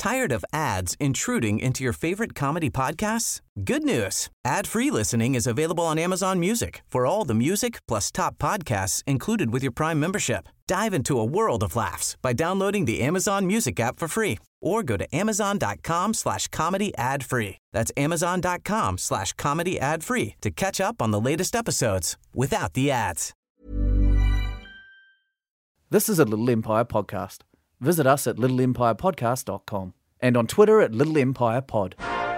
Tired of ads intruding into your favorite comedy podcasts? Good news. Ad-free listening is available on Amazon Music for all the music plus top podcasts included with your Prime membership. Dive into a world of laughs by downloading the Amazon Music app for free or go to amazon.com/comedy ad-free. That's amazon.com/comedy ad-free to catch up on the latest episodes without the ads. This is a Little Empire podcast. Visit us at littleempirepodcast.com and on Twitter at Little Empire Pod.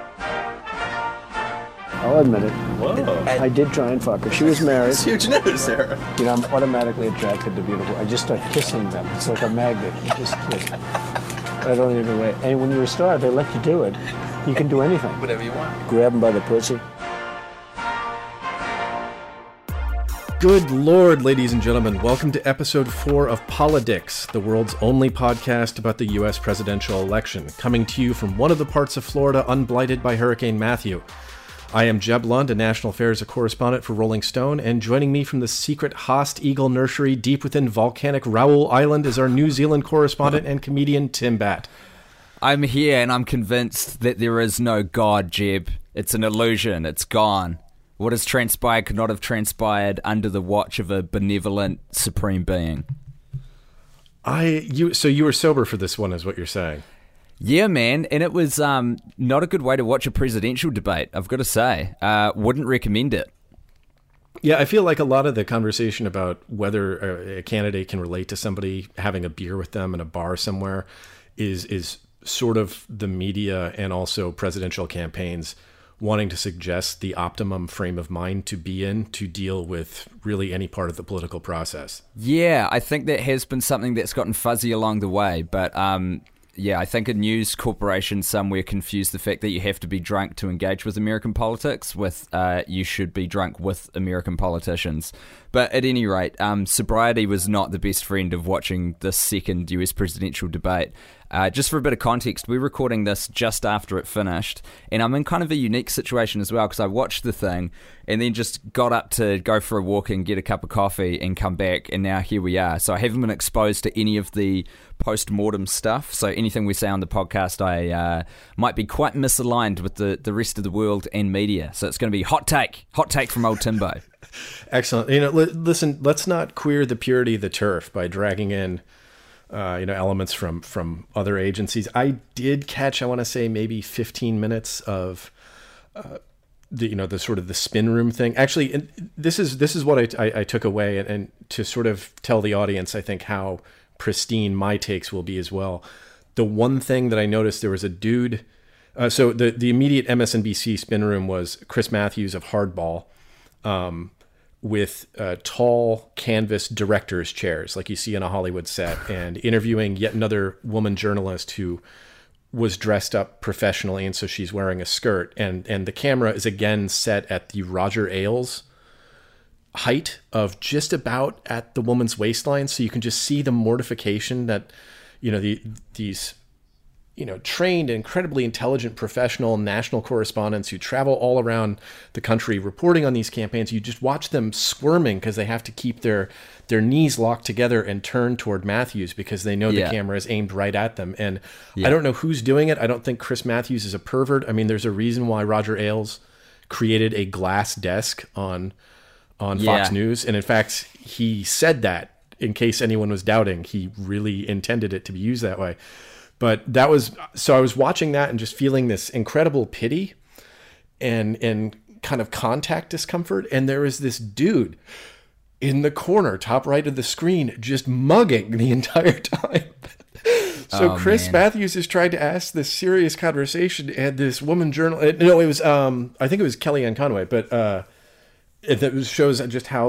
I'll admit it. Whoa. I did try and fuck her. She was married. It's huge news, Sarah. You know, I'm automatically attracted to beautiful. I just start kissing them. It's like a magnet. You just kiss. I don't even wait. And when you're a star, they let you do it. You can do anything. Whatever you want. Grab them by the pussy. Good Lord, ladies and gentlemen. Welcome to episode 4 of Politics, the world's only podcast about the U.S. presidential election, coming to you from one of the parts of Florida unblighted by Hurricane Matthew. I am Jeb Lund, a national affairs correspondent for Rolling Stone, and joining me from the secret Haast Eagle Nursery deep within volcanic Raoul Island is our New Zealand correspondent and comedian Tim Batt. I'm here and I'm convinced that there is no God, Jeb. It's an illusion. It's gone. What has transpired could not have transpired under the watch of a benevolent supreme being. So you were sober for this one, is what you're saying? Yeah, man, and it was not a good way to watch a presidential debate, I've got to say. Wouldn't recommend it. Yeah, I feel like a lot of the conversation about whether a candidate can relate to somebody having a beer with them in a bar somewhere is sort of the media and also presidential campaigns wanting to suggest the optimum frame of mind to be in to deal with really any part of the political process. Yeah, I think that has been something that's gotten fuzzy along the way, but yeah, I think a news corporation somewhere confused the fact that you have to be drunk to engage with American politics with you should be drunk with American politicians. But at any rate, sobriety was not the best friend of watching this second US presidential debate. Just for a bit of context, we're recording this just after it finished, and I'm in kind of a unique situation as well because I watched the thing and then just got up to go for a walk and get a cup of coffee and come back, and now here we are. So I haven't been exposed to any of the post-mortem stuff, so anything we say on the podcast I might be quite misaligned with the rest of the world and media. So it's going to be hot take from old Timbo. Excellent. You know, listen, let's not queer the purity of the turf by dragging in elements from other agencies. I did catch, I want to say, maybe 15 minutes of the sort of the spin room thing. Actually, and this is what I took away, and to sort of tell the audience, I think, how pristine my takes will be as well. The one thing that I noticed, there was a dude. So the immediate MSNBC spin room was Chris Matthews of Hardball, with tall canvas director's chairs like you see on a Hollywood set, and interviewing yet another woman journalist who was dressed up professionally, and so she's wearing a skirt, and the camera is again set at the Roger Ailes height of just about at the woman's waistline, so you can just see the mortification that these trained, incredibly intelligent, professional national correspondents who travel all around the country reporting on these campaigns. You just watch them squirming because they have to keep their knees locked together and turn toward Matthews because they know the camera is aimed right at them. And I don't know who's doing it. I don't think Chris Matthews is a pervert. I mean, there's a reason why Roger Ailes created a glass desk on Fox News. And in fact, he said that, in case anyone was doubting, he really intended it to be used that way. But that was, so I was watching that and just feeling this incredible pity and kind of contact discomfort. And there was this dude in the corner, top right of the screen, just mugging the entire time. So Chris Matthews is trying to ask this serious conversation, and this woman journalist, no, it was, I think it was Kellyanne Conway, but it shows just how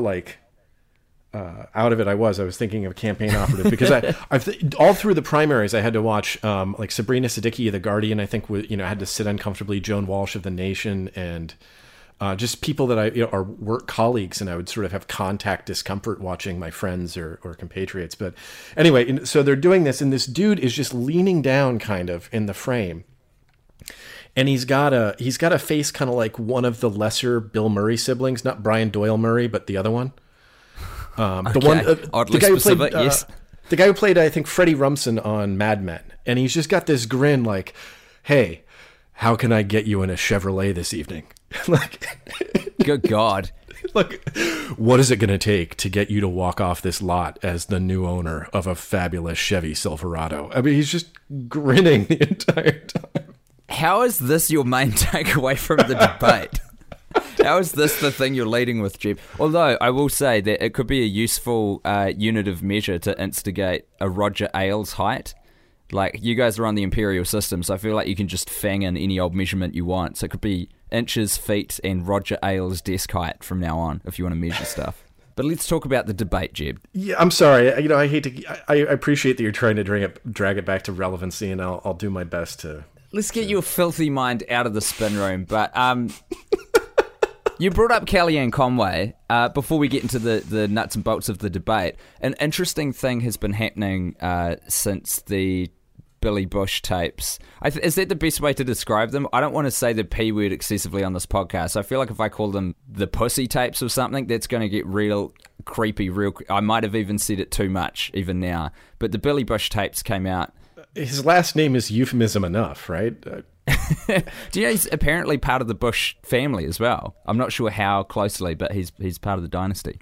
out of it I was thinking of a campaign operative, because all through the primaries I had to watch like Sabrina Siddiqui of The Guardian, I think, had to sit uncomfortably, Joan Walsh of The Nation, and just people that are work colleagues, and I would sort of have contact discomfort watching my friends or compatriots. But anyway, so they're doing this, and this dude is just leaning down kind of in the frame, and he's got a face kind of like one of the lesser Bill Murray siblings, not Brian Doyle Murray, but the other one. The guy who played, I think, Freddie Rumsen on Mad Men. And he's just got this grin like, hey, how can I get you in a Chevrolet this evening? Like, good God. Like, what is it going to take to get you to walk off this lot as the new owner of a fabulous Chevy Silverado? I mean, he's just grinning the entire time. How is this your main takeaway from the debate? How is this the thing you're leading with, Jeb? Although I will say that it could be a useful unit of measure to instigate a Roger Ailes height. Like, you guys are on the imperial system, so I feel like you can just fang in any old measurement you want. So it could be inches, feet, and Roger Ailes' desk height from now on, if you want to measure stuff. But let's talk about the debate, Jeb. Yeah, I'm sorry. I hate to. I appreciate that you're trying to drag it back to relevancy, and I'll do my best to. Let's get your filthy mind out of the spin room. But you brought up Kellyanne Conway before we get into the nuts and bolts of the debate. An interesting thing has been happening since the Billy Bush tapes. Is that the best way to describe them? I don't want to say the P word excessively on this podcast. I feel like if I call them the pussy tapes or something, that's going to get real creepy. I might have even said it too much even now. But the Billy Bush tapes came out. His last name is euphemism enough, right? Do you know he's apparently part of the Bush family as well? I'm not sure how closely, but he's part of the dynasty.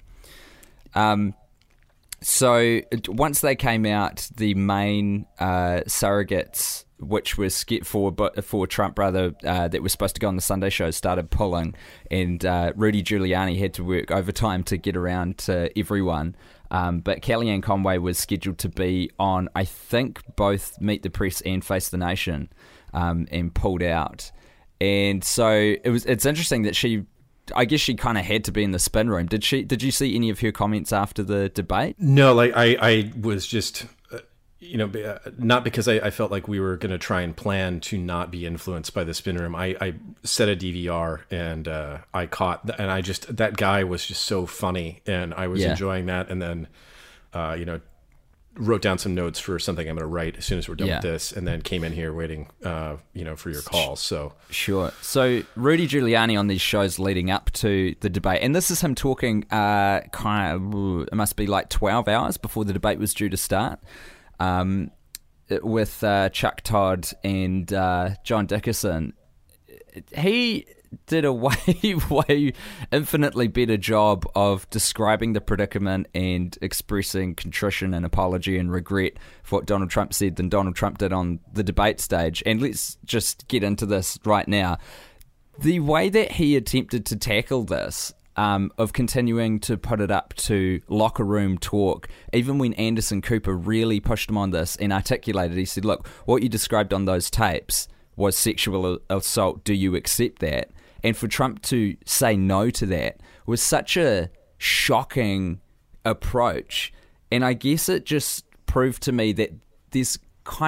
So once they came out, the main surrogates, which was for Trump brother, that was supposed to go on the Sunday show, started pulling, and Rudy Giuliani had to work overtime to get around to everyone. But Kellyanne Conway was scheduled to be on, I think, both Meet the Press and Face the Nation, and pulled out. And so it's interesting that I guess she kind of had to be in the spin room. Did you see any of her comments after the debate? No, like I was just, not because I felt like we were going to try and plan to not be influenced by the spin room. I set a DVR and I caught, and that guy was just so funny, and I was enjoying that. And then, wrote down some notes for something I'm going to write as soon as we're done with this, and then came in here waiting, for your calls. So sure. So Rudy Giuliani on these shows leading up to the debate, and this is him talking it must be like 12 hours before the debate was due to start, with Chuck Todd and John Dickerson. He did a way infinitely better job of describing the predicament and expressing contrition and apology and regret for what Donald Trump said than Donald Trump did on the debate stage. And let's just get into this right now. The way that he attempted to tackle this, of continuing to put it up to locker room talk, even when Anderson Cooper really pushed him on this and articulated, he said, look, what you described on those tapes was sexual assault. Do you accept that? And for Trump to say no to that was such a shocking approach. And I guess it just proved to me that there's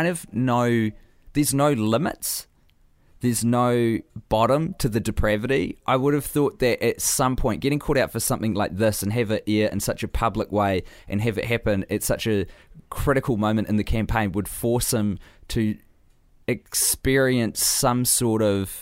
no limits. There's no bottom to the depravity. I would have thought that at some point, getting caught out for something like this and have it air in such a public way and have it happen at such a critical moment in the campaign would force him to experience some sort of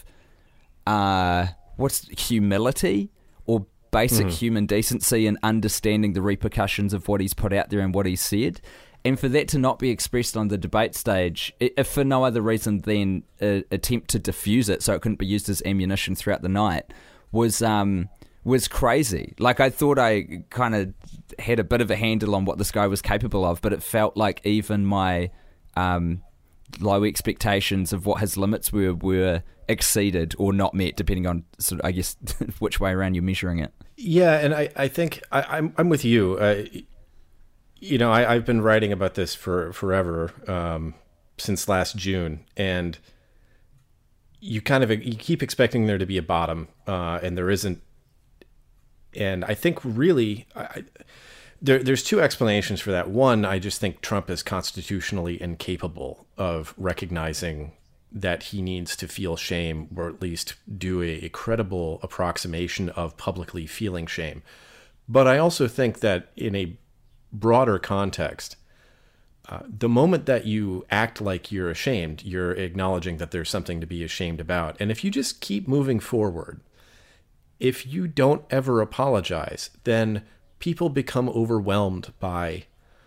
humility or basic human decency and understanding the repercussions of what he's put out there and what he's said. And for that to not be expressed on the debate stage, if for no other reason than an attempt to diffuse it so it couldn't be used as ammunition throughout the night, was crazy. Like, I thought I kind of had a bit of a handle on what this guy was capable of, but it felt like even my low expectations of what his limits were exceeded or not met, depending on sort of, I guess, which way around you're measuring it. Yeah, and I think I'm with you. I've been writing about this for forever, since last June, and you keep expecting there to be a bottom, and there isn't. And I think really, there's two explanations for that. One, I just think Trump is constitutionally incapable of recognizing that he needs to feel shame, or at least do a credible approximation of publicly feeling shame. But I also think that in a broader context, the moment that you act like you're ashamed, you're acknowledging that there's something to be ashamed about. And if you just keep moving forward, if you don't ever apologize, then people become overwhelmed by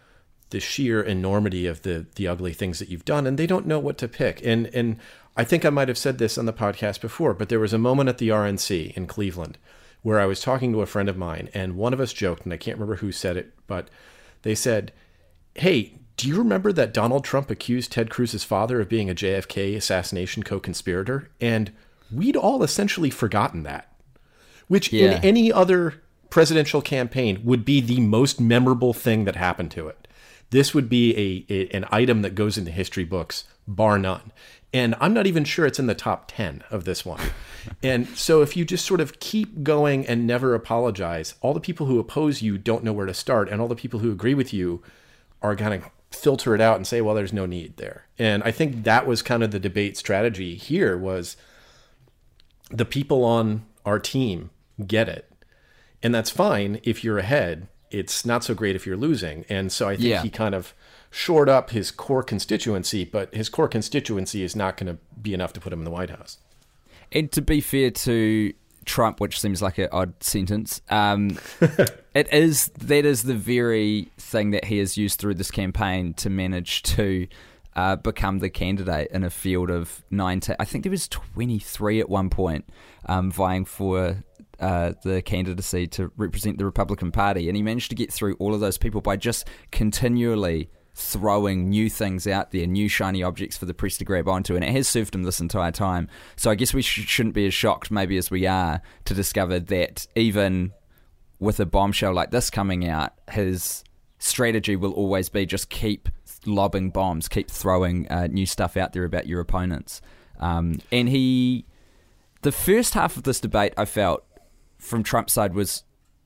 the sheer enormity of the ugly things that you've done, and they don't know what to pick. And I think I might have said this on the podcast before, but there was a moment at the RNC in Cleveland where I was talking to a friend of mine, and one of us joked, and I can't remember who said it, but they said, "Hey, do you remember that Donald Trump accused Ted Cruz's father of being a JFK assassination co-conspirator?" And we'd all essentially forgotten that, which in any other presidential campaign would be the most memorable thing that happened to it. This would be an item that goes into history books, bar none. And I'm not even sure it's in the top 10 of this one. And so if you just sort of keep going and never apologize, all the people who oppose you don't know where to start. And all the people who agree with you are going to filter it out and say, well, there's no need there. And I think that was kind of the debate strategy here, was the people on our team get it. And that's fine if you're ahead. It's not so great if you're losing. And so I think he kind of shored up his core constituency, but his core constituency is not going to be enough to put him in the White House. And to be fair to Trump, which seems like an odd sentence, that is the very thing that he has used through this campaign to manage to become the candidate in a field of 19. I think there was 23 at one point vying for the candidacy to represent the Republican Party, and he managed to get through all of those people by just continually throwing new things out there, new shiny objects for the press to grab onto, and it has served him this entire time. So I guess we shouldn't be as shocked maybe as we are to discover that even with a bombshell like this coming out, his strategy will always be just keep lobbing bombs, keep throwing new stuff out there about your opponents. And the first half of this debate, I felt, from Trump's side was,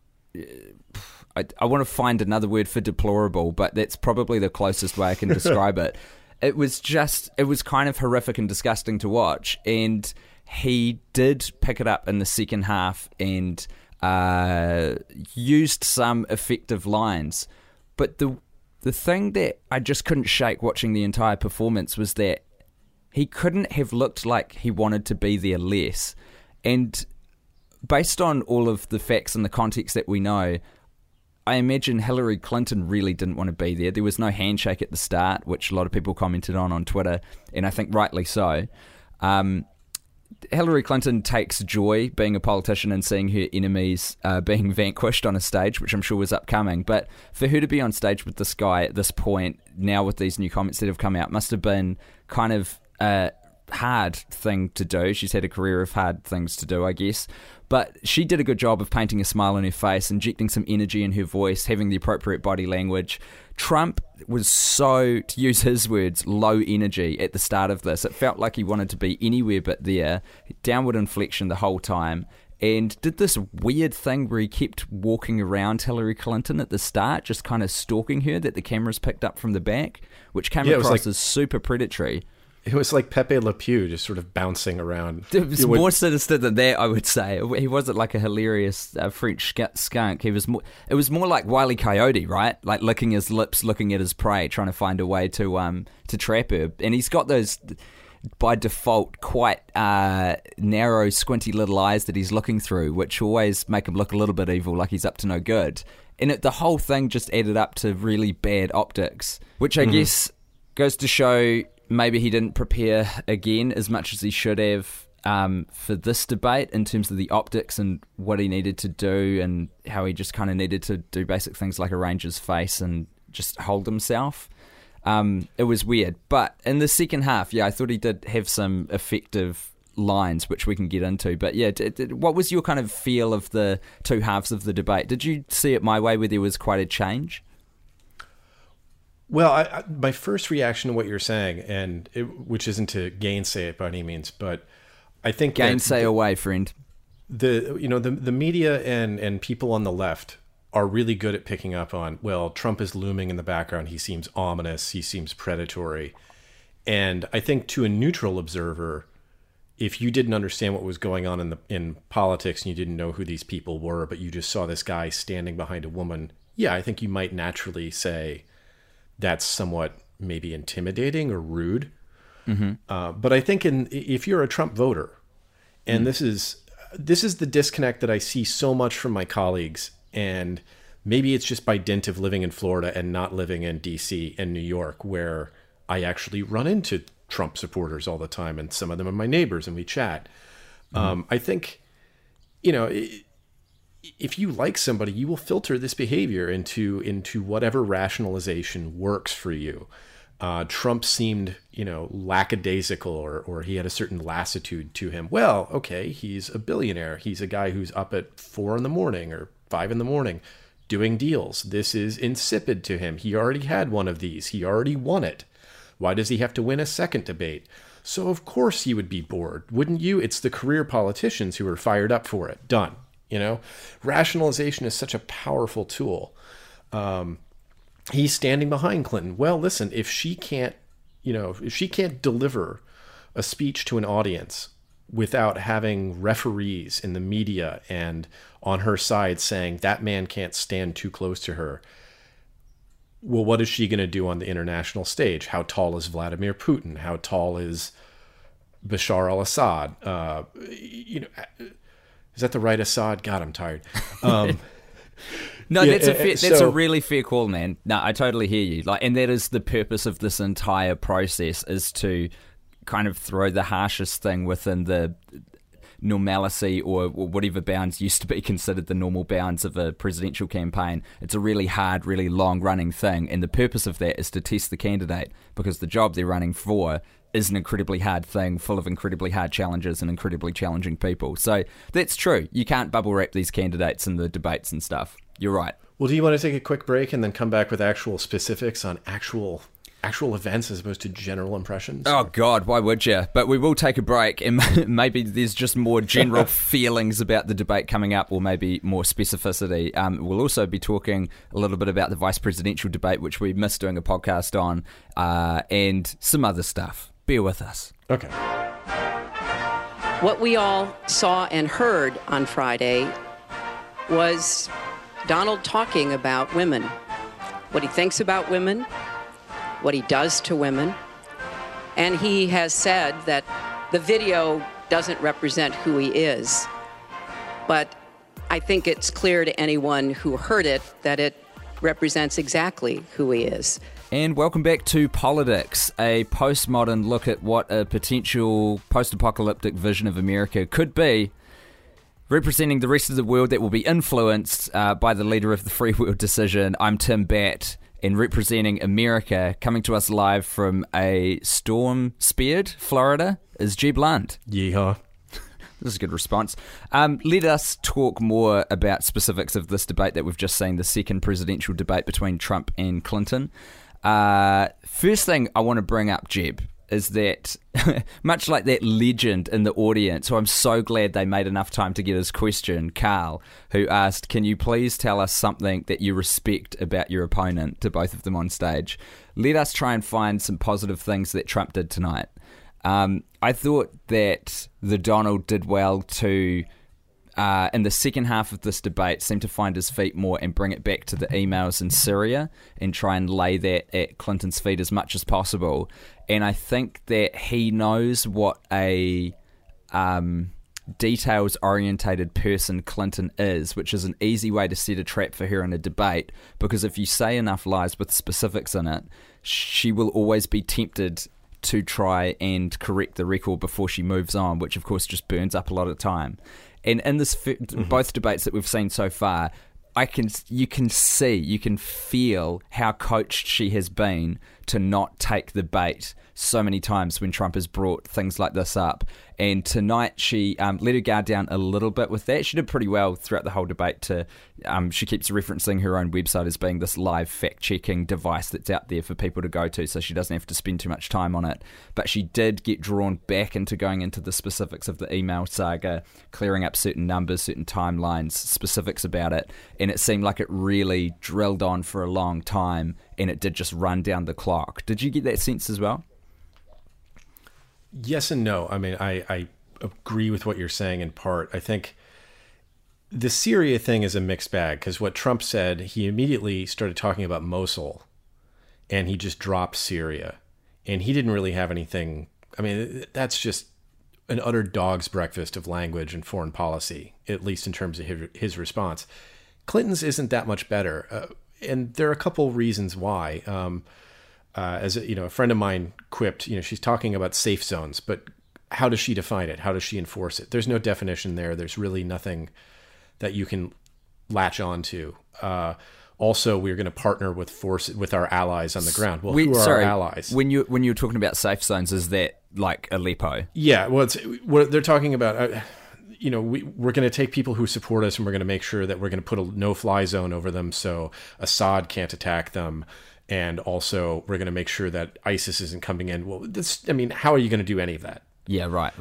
I want to find another word for deplorable, but that's probably the closest way I can describe it. It was kind of horrific and disgusting to watch, and he did pick it up in the second half and used some effective lines. But the thing that I just couldn't shake watching the entire performance was that he couldn't have looked like he wanted to be there less. And based on all of the facts and the context that we know, I imagine Hillary Clinton really didn't want to be there. There was no handshake at the start, which a lot of people commented on Twitter, and I think rightly so. Hillary Clinton takes joy being a politician and seeing her enemies being vanquished on a stage, which I'm sure was upcoming. But for her to be on stage with this guy at this point, now with these new comments that have come out, must have been kind of a hard thing to do. She's had a career of hard things to do, I guess. But she did a good job of painting a smile on her face, injecting some energy in her voice, having the appropriate body language. Trump was so, to use his words, low energy at the start of this. It felt like he wanted to be anywhere but there, downward inflection the whole time, and did this weird thing where he kept walking around Hillary Clinton at the start, just kind of stalking her, that the cameras picked up from the back, which came across as super predatory. It was like Pepe Le Pew, just sort of bouncing around. It was more sinister than that, I would say. He wasn't like a hilarious French skunk. It was more like Wile E. Coyote, right? Like licking his lips, looking at his prey, trying to find a way to trap her. And he's got those, by default, quite narrow, squinty little eyes that he's looking through, which always make him look a little bit evil, like he's up to no good. And the whole thing just added up to really bad optics, which I guess goes to show maybe he didn't prepare again as much as he should have for this debate in terms of the optics and what he needed to do, and how he just kind of needed to do basic things like arrange his face and just hold himself. It was weird. But in the second half, I thought he did have some effective lines, which we can get into. But what was your kind of feel of the two halves of the debate? Did you see it my way, where there was quite a change? Well, my first reaction to what you're saying, which isn't to gainsay it by any means, but I think gainsay away, friend. The media and people on the left are really good at picking up on, well, Trump is looming in the background. He seems ominous. He seems predatory. And I think to a neutral observer, if you didn't understand what was going on in politics and you didn't know who these people were, but you just saw this guy standing behind a woman, I think you might naturally say that's somewhat maybe intimidating or rude. Mm-hmm. But I think if you're a Trump voter, and this is the disconnect that I see so much from my colleagues, and maybe it's just by dint of living in Florida and not living in DC and New York, where I actually run into Trump supporters all the time, and some of them are my neighbors, and we chat. I think, if you like somebody, you will filter this behavior into whatever rationalization works for you. Trump seemed, lackadaisical, or he had a certain lassitude to him. Well, okay, he's a billionaire. He's a guy who's up at 4 a.m. or 5 a.m. doing deals. This is insipid to him. He already had one of these. He already won it. Why does he have to win a second debate? So of course he would be bored, wouldn't you? It's the career politicians who are fired up for it. Done. Rationalization is such a powerful tool. He's standing behind Clinton. Well, listen, if she can't deliver a speech to an audience without having referees in the media and on her side saying that man can't stand too close to her, well, what is she going to do on the international stage? How tall is Vladimir Putin? How tall is Bashar al-Assad? Is that the right Assad? God, I'm tired. No, that's a really fair call, man. No, I totally hear you. And that is the purpose of this entire process, is to kind of throw the harshest thing within the normalcy or whatever bounds used to be considered the normal bounds of a presidential campaign. It's a really hard, really long-running thing, and the purpose of that is to test the candidate, because the job they're running for is an incredibly hard thing, full of incredibly hard challenges and incredibly challenging people. So that's true. You can't bubble wrap these candidates in the debates and stuff. You're right. Well, do you want to take a quick break and then come back with actual specifics on actual events as opposed to general impressions? Oh, God, why would you? But we will take a break, and maybe there's just more general feelings about the debate coming up, or maybe more specificity. We'll also be talking a little bit about the vice presidential debate, which we missed doing a podcast on, and some other stuff. Bear with us. Okay. What we all saw and heard on Friday was Donald talking about women, what he thinks about women, what he does to women. And he has said that the video doesn't represent who he is. But I think it's clear to anyone who heard it that it represents exactly who he is. And welcome back to Politics, a postmodern look at what a potential post-apocalyptic vision of America could be, representing the rest of the world that will be influenced by the leader of the free will decision. I'm Tim Batt, and representing America, coming to us live from a storm-spared Florida, is Jeb Lund. Yeehaw. This is a good response. Let us talk more about specifics of this debate that we've just seen, the second presidential debate between Trump and Clinton. First thing I want to bring up, Jeb, is that much like that legend in the audience, who I'm so glad they made enough time to get his question, Carl, who asked, can you please tell us something that you respect about your opponent, to both of them on stage? Let us try and find some positive things that Trump did tonight. I thought that the Donald did well to, in the second half of this debate, seem to find his feet more and bring it back to the emails in Syria and try and lay that at Clinton's feet as much as possible. And I think that he knows what a details-orientated person Clinton is, which is an easy way to set a trap for her in a debate, because if you say enough lies with specifics in it, she will always be tempted to try and correct the record before she moves on, which of course just burns up a lot of time. And in this both debates that we've seen so far, you can feel how coached she has been to not take the bait so many times when Trump has brought things like this up. And tonight she let her guard down a little bit with that. She did pretty well throughout the whole debate. She keeps referencing her own website as being this live fact-checking device that's out there for people to go to, so she doesn't have to spend too much time on it. But she did get drawn back into going into the specifics of the email saga, clearing up certain numbers, certain timelines, specifics about it. And it seemed like it really drilled on for a long time, and it did just run down the clock. Did you get that sense as well? Yes and no. I mean, I agree with what you're saying in part. I think the Syria thing is a mixed bag, because what Trump said, he immediately started talking about Mosul, and he just dropped Syria. And he didn't really have anything. I mean, that's just an utter dog's breakfast of language and foreign policy, at least in terms of his response. Clinton's isn't that much better. And there are a couple reasons why. As a friend of mine quipped, she's talking about safe zones, but how does she define it? How does she enforce it? There's no definition there. There's really nothing that you can latch on to. Also, we're going to partner with our allies on the ground. Well, who are our allies? When you were talking about safe zones, is that like Aleppo? Yeah, well, they're talking about. We're going to take people who support us, and we're going to make sure that we're going to put a no-fly zone over them, so Assad can't attack them, and also we're going to make sure that ISIS isn't coming in. Well, how are you going to do any of that? Yeah, right.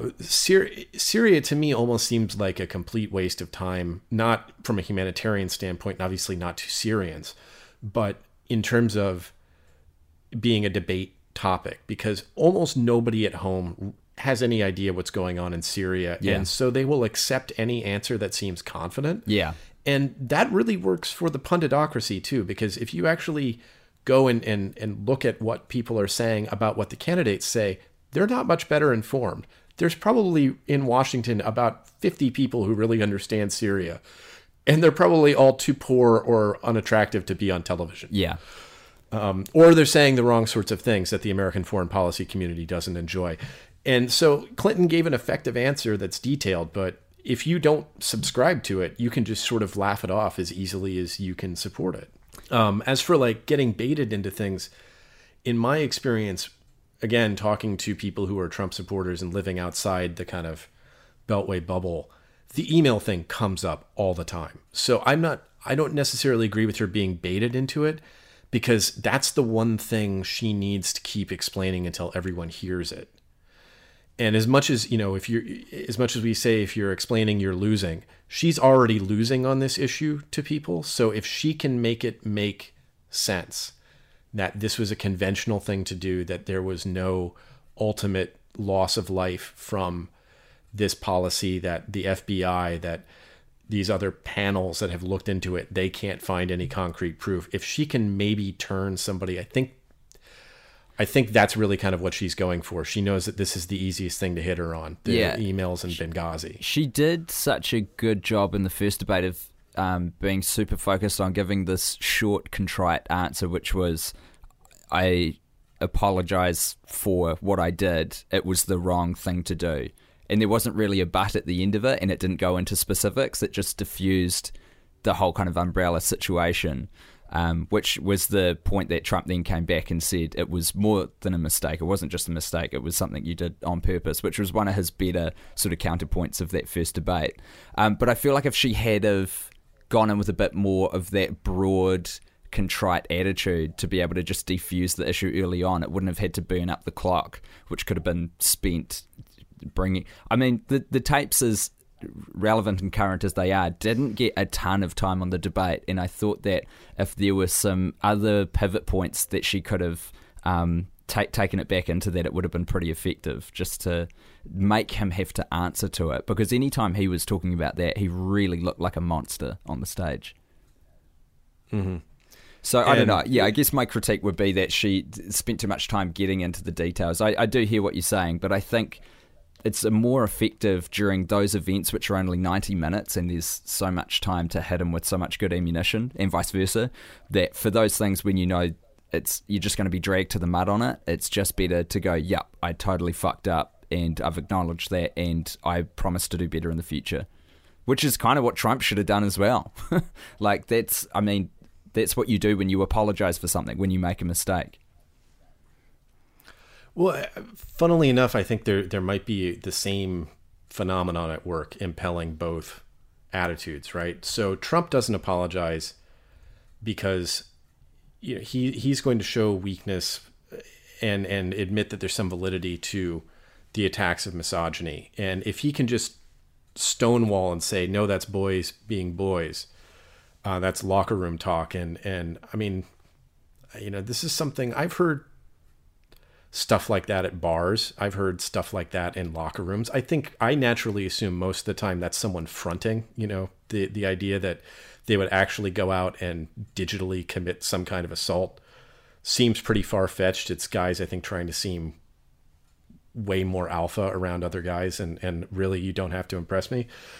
Syria to me almost seems like a complete waste of time, not from a humanitarian standpoint, and obviously not to Syrians, but in terms of being a debate topic, because almost nobody at home has any idea what's going on in Syria. Yeah. And so they will accept any answer that seems confident. Yeah. And that really works for the punditocracy too, because if you actually go and look at what people are saying about what the candidates say, they're not much better informed. There's probably in Washington about 50 people who really understand Syria, and they're probably all too poor or unattractive to be on television. Yeah. Or they're saying the wrong sorts of things that the American foreign policy community doesn't enjoy. And so Clinton gave an effective answer that's detailed, but if you don't subscribe to it, you can just sort of laugh it off as easily as you can support it. As for like getting baited into things, in my experience, again, talking to people who are Trump supporters and living outside the kind of Beltway bubble, the email thing comes up all the time. So I don't necessarily agree with her being baited into it, because that's the one thing she needs to keep explaining until everyone hears it. And as much as we say, if you're explaining, you're losing, she's already losing on this issue to people. So if she can make it make sense that this was a conventional thing to do, that there was no ultimate loss of life from this policy, that the FBI, that these other panels that have looked into it, they can't find any concrete proof. If she can maybe turn somebody, I think that's really kind of what she's going for. She knows that this is the easiest thing to hit her on, the emails in Benghazi. She did such a good job in the first debate of being super focused on giving this short, contrite answer, which was, I apologize for what I did. It was the wrong thing to do. And there wasn't really a but at the end of it, and it didn't go into specifics. It just diffused the whole kind of umbrella situation, which was the point that Trump then came back and said it was more than a mistake. It wasn't just a mistake. It was something you did on purpose, which was one of his better sort of counterpoints of that first debate. But I feel like if she had have gone in with a bit more of that broad, contrite attitude to be able to just defuse the issue early on, it wouldn't have had to burn up the clock, which could have been spent bringing... I mean, the tapes, as relevant and current as they are, didn't get a ton of time on the debate, and I thought that if there were some other pivot points that she could have taken it back into, that it would have been pretty effective, just to make him have to answer to it, because anytime he was talking about that, he really looked like a monster on the stage. Mm-hmm. So I don't know. Yeah, I guess my critique would be that she spent too much time getting into the details. I do hear what you're saying, but I think it's more effective during those events which are only 90 minutes and there's so much time to hit him with so much good ammunition, and vice versa, that for those things when you know you're just going to be dragged to the mud on it, it's just better to go, yep, I totally fucked up and I've acknowledged that and I promise to do better in the future, which is kind of what Trump should have done as well. Like that's what you do when you apologize for something, when you make a mistake. Well, funnily enough, I think there might be the same phenomenon at work impelling both attitudes, right? So Trump doesn't apologize because he's going to show weakness and admit that there's some validity to the attacks of misogyny. And if he can just stonewall and say, no, that's boys being boys, that's locker room talk. And I mean, this is something I've heard stuff like that at bars. I've heard stuff like that in locker rooms. I think I naturally assume most of the time that's someone fronting, the idea that they would actually go out and digitally commit some kind of assault seems pretty far-fetched. It's guys, I think, trying to seem way more alpha around other guys and really you don't have to impress me.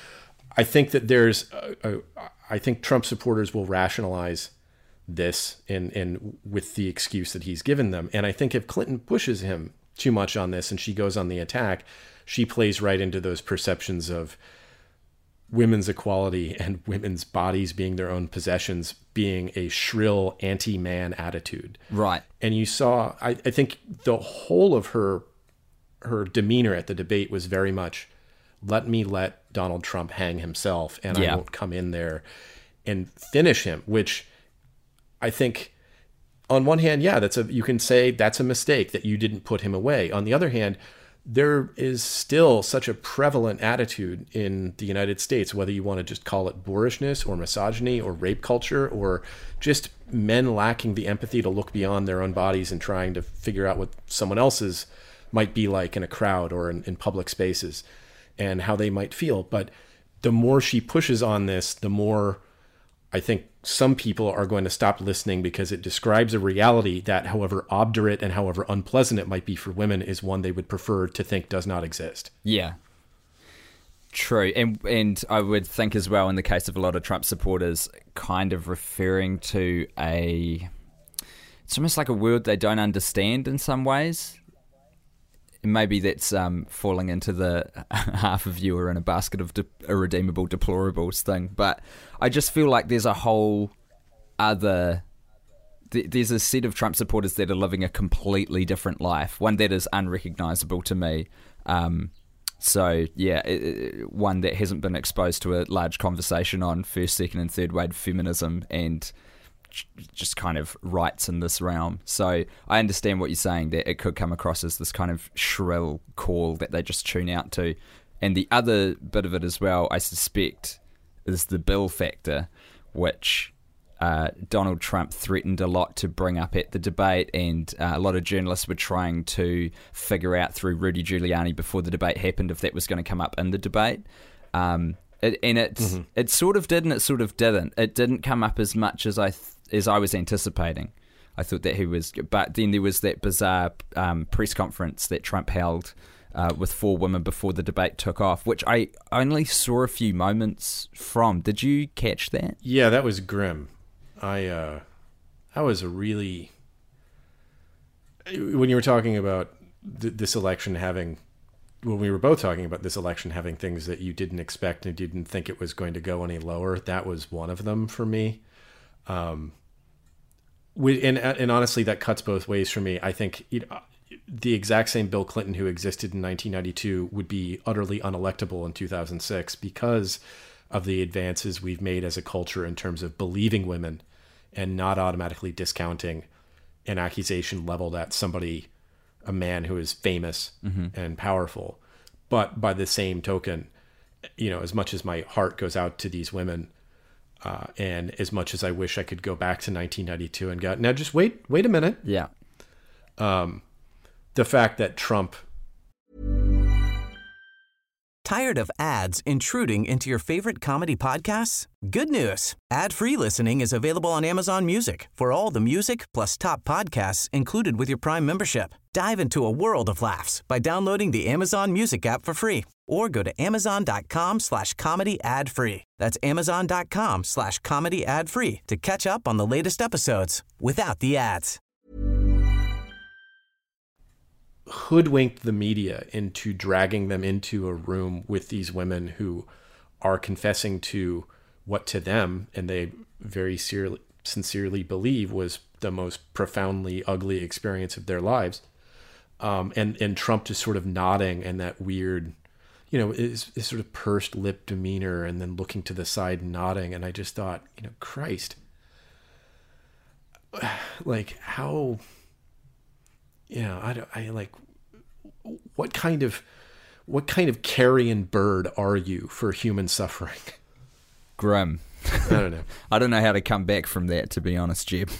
I think that I think Trump supporters will rationalize this in with the excuse that he's given them. And I think if Clinton pushes him too much on this and she goes on the attack, she plays right into those perceptions of women's equality and women's bodies being their own possessions being a shrill anti-man attitude. Right. And you saw, I think the whole of her demeanor at the debate was very much, let Donald Trump hang himself and I won't come in there and finish him, which I think on one hand, you can say that's a mistake that you didn't put him away. On the other hand, there is still such a prevalent attitude in the United States, whether you want to just call it boorishness or misogyny or rape culture or just men lacking the empathy to look beyond their own bodies and trying to figure out what someone else's might be like in a crowd or in public spaces and how they might feel. But the more she pushes on this, the more I think some people are going to stop listening because it describes a reality that, however obdurate and however unpleasant it might be for women, is one they would prefer to think does not exist. Yeah. True. And I would think as well, in the case of a lot of Trump supporters, kind of referring to it's almost like a word they don't understand in some ways. Maybe that's falling into the half of you are in a basket of irredeemable deplorables thing. But I just feel like there's a whole other... There's a set of Trump supporters that are living a completely different life, one that is unrecognizable to me. One that hasn't been exposed to a large conversation on first, second and third wave feminism and just kind of rights in this realm. So I understand what you're saying, that it could come across as this kind of shrill call that they just tune out to. And the other bit of it as well, I suspect, is the bill factor, which Donald Trump threatened a lot to bring up at the debate, and a lot of journalists were trying to figure out through Rudy Giuliani before the debate happened if that was going to come up in the debate. It sort of did and it sort of didn't. It didn't come up as much as I was anticipating. I thought that he was... But then there was that bizarre press conference that Trump held with 4 women before the debate took off, which I only saw a few moments from. Did you catch that? Yeah, that was grim. That was a really... When you were talking about this election having... When we were both talking about this election having things that you didn't expect and didn't think it was going to go any lower, that was one of them for me. And honestly, that cuts both ways for me. I think the exact same Bill Clinton who existed in 1992 would be utterly unelectable in 2006 because of the advances we've made as a culture in terms of believing women and not automatically discounting an accusation leveled at somebody, a man who is famous and powerful. But by the same token, as much as my heart goes out to these women, and as much as I wish I could go back to 1992 and go, now just wait a minute. Yeah. The fact that Trump... Tired of ads intruding into your favorite comedy podcasts? Good news. Ad-free listening is available on Amazon Music for all the music plus top podcasts included with your Prime membership. Dive into a world of laughs by downloading the Amazon Music app for free or go to amazon.com/comedy ad-free. That's amazon.com/comedy ad-free to catch up on the latest episodes without the ads. Hoodwinked the media into dragging them into a room with these women who are confessing to what to them, and they very sincerely believe was the most profoundly ugly experience of their lives. And Trump just sort of nodding and that weird, his sort of pursed lip demeanor and then looking to the side and nodding. And I just thought, Christ, like how... what kind of carrion bird are you for human suffering? Grim. I don't know. I don't know how to come back from that, to be honest, Jeb.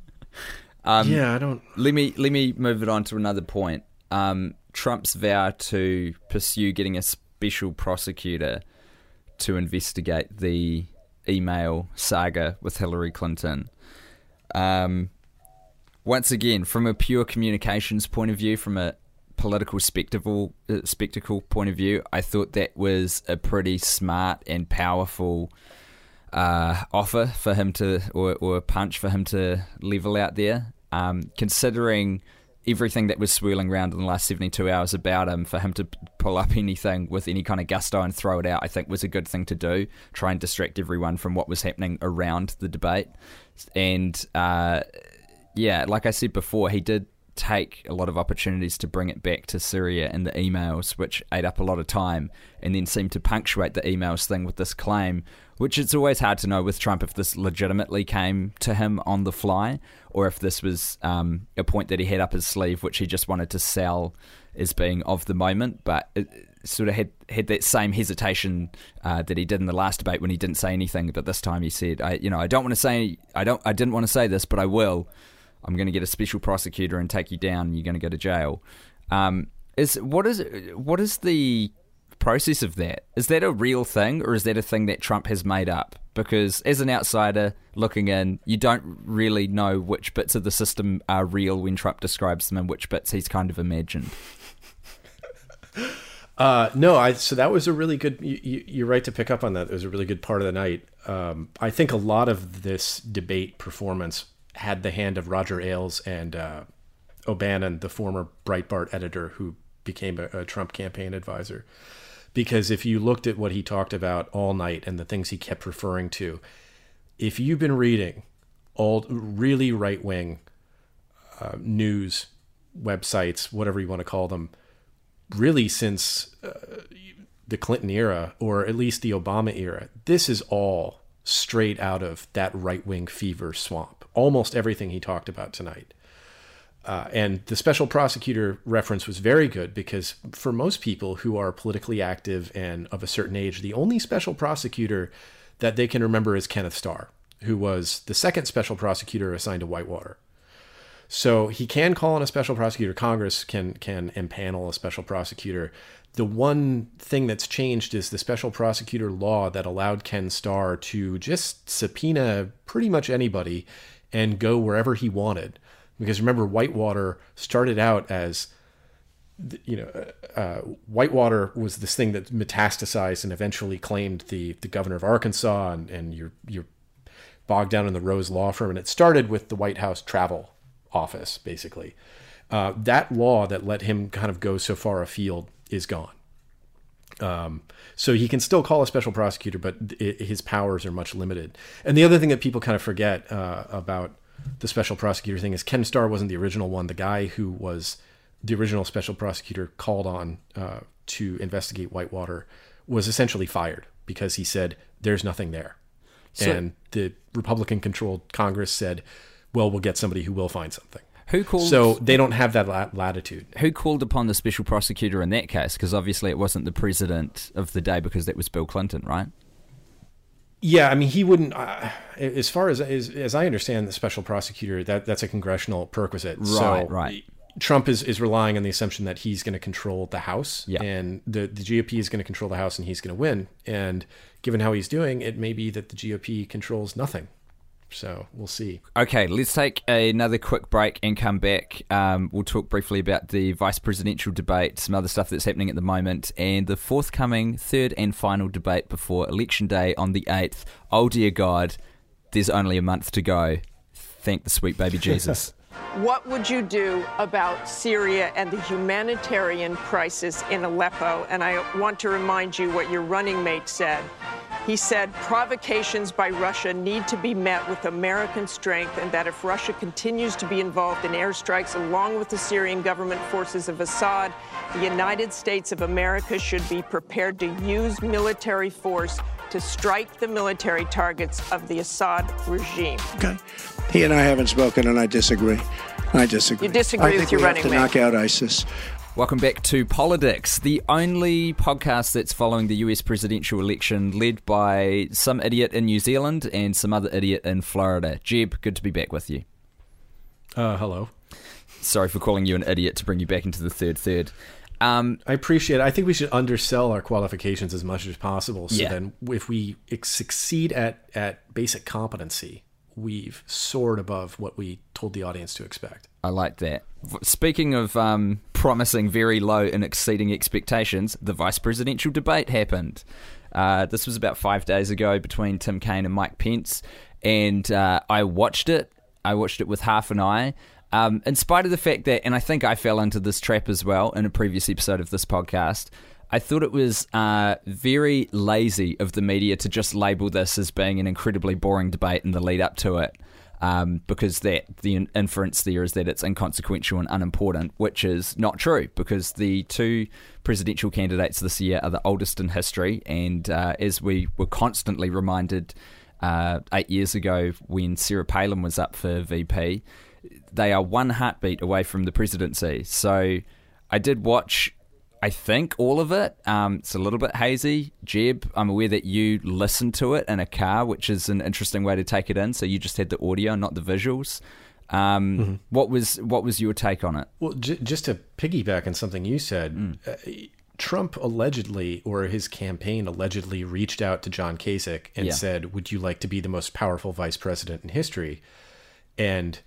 I don't. Let me move it on to another point. Trump's vow to pursue getting a special prosecutor to investigate the email saga with Hillary Clinton. Once again, from a pure communications point of view, from a political spectacle point of view, I thought that was a pretty smart and powerful offer for him to, or a punch for him to level out there. Considering everything that was swirling around in the last 72 hours about him, for him to pull up anything with any kind of gusto and throw it out, I think was a good thing to do. Try and distract everyone from what was happening around the debate. And like I said before, he did take a lot of opportunities to bring it back to Syria in the emails, which ate up a lot of time, and then seemed to punctuate the emails thing with this claim, which it's always hard to know with Trump if this legitimately came to him on the fly, or if this was a point that he had up his sleeve, which he just wanted to sell as being of the moment. But it sort of had that same hesitation that he did in the last debate when he didn't say anything, but this time he said, I didn't want to say this, but I will. I'm going to get a special prosecutor and take you down, and you're going to go to jail. What is the process of that? Is that a real thing, or is that a thing that Trump has made up? Because as an outsider looking in, you don't really know which bits of the system are real when Trump describes them and which bits he's kind of imagined. So that was a really good, you're right to pick up on that. It was a really good part of the night. I think a lot of this debate performance had the hand of Roger Ailes and O'Bannon, the former Breitbart editor who became a Trump campaign advisor. Because if you looked at what he talked about all night and the things he kept referring to, if you've been reading all really right-wing news websites, whatever you want to call them, really since the Clinton era, or at least the Obama era, this is all straight out of that right-wing fever swamp. Almost everything he talked about tonight. And the special prosecutor reference was very good, because for most people who are politically active and of a certain age, the only special prosecutor that they can remember is Kenneth Starr, who was the second special prosecutor assigned to Whitewater. So he can call on a special prosecutor. Congress can impanel a special prosecutor. The one thing that's changed is the special prosecutor law that allowed Ken Starr to just subpoena pretty much anybody and go wherever he wanted. Because remember, Whitewater started out as, Whitewater was this thing that metastasized and eventually claimed the governor of Arkansas, and you're bogged down in the Rose law firm. And it started with the White House travel office, basically. That law that let him kind of go so far afield is gone. So he can still call a special prosecutor, but his powers are much limited. And the other thing that people kind of forget about the special prosecutor thing is Ken Starr wasn't the original one. The guy who was the original special prosecutor called on to investigate Whitewater was essentially fired because he said, there's nothing there. And the Republican-controlled Congress said, well, we'll get somebody who will find something. So they don't have that latitude. Who called upon the special prosecutor in that case? Because obviously it wasn't the president of the day, because that was Bill Clinton, right? Yeah, I mean, he wouldn't. As far as I understand, the special prosecutor, that's a congressional perquisite. Right. Trump is relying on the assumption that he's going to control the House, and the GOP is going to control the House, and he's going to win. And given how he's doing, it may be that the GOP controls nothing. So we'll see. Okay, let's take another quick break and come back. We'll talk briefly about the vice presidential debate, some other stuff that's happening at the moment, and the forthcoming third and final debate before Election Day on the 8th. Oh, dear God, there's only a month to go. Thank the sweet baby Jesus. What would you do about Syria and the humanitarian crisis in Aleppo? And I want to remind you what your running mate said. He said provocations by Russia need to be met with American strength, and that if Russia continues to be involved in airstrikes along with the Syrian government forces of Assad, the United States of America should be prepared to use military force to strike the military targets of the Assad regime. Okay. He and I haven't spoken, and I disagree. You disagree with your running mate. To knock out ISIS. Welcome back to Politics, the only podcast that's following the US presidential election, led by some idiot in New Zealand and some other idiot in Florida. Jeb, good to be back with you. Hello. Sorry for calling you an idiot to bring you back into the third. I appreciate it. I think we should undersell our qualifications as much as possible. So then if we succeed at basic competency, we've soared above what we told the audience to expect. I like that. Speaking of promising very low and exceeding expectations, the vice presidential debate happened. This was about 5 days ago between Tim Kaine and Mike Pence, and I watched it. I watched it with half an eye. In spite of the fact that, and I think I fell into this trap as well in a previous episode of this podcast, I thought it was very lazy of the media to just label this as being an incredibly boring debate in the lead up to it, because the inference there is that it's inconsequential and unimportant, which is not true, because the two presidential candidates this year are the oldest in history, and as we were constantly reminded 8 years ago when Sarah Palin was up for VP, they are one heartbeat away from the presidency. So I did watch, I think, all of it. It's a little bit hazy. Jeb, I'm aware that you listened to it in a car, which is an interesting way to take it in. So you just had the audio, not the visuals. What was your take on it? Well, just to piggyback on something you said, Trump allegedly, or his campaign allegedly, reached out to John Kasich and said, "Would you like to be the most powerful vice president in history?" And